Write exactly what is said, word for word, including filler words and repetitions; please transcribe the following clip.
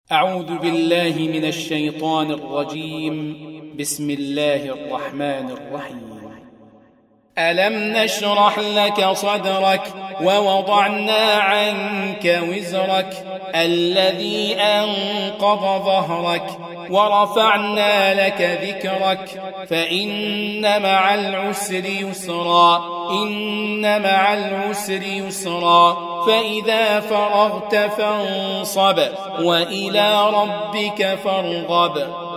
أعوذ بالله من الشيطان الرجيم. بسم الله الرحمن الرحيم. ألم نشرح لك صدرك ووضعنا عنك وزرك الذي أنقض ظهرك ورفعنا لك ذكرك فإن مع العسر يسرا إن مع العسر يسرا فإذا فرغت فانصب وإلى ربك فارغب.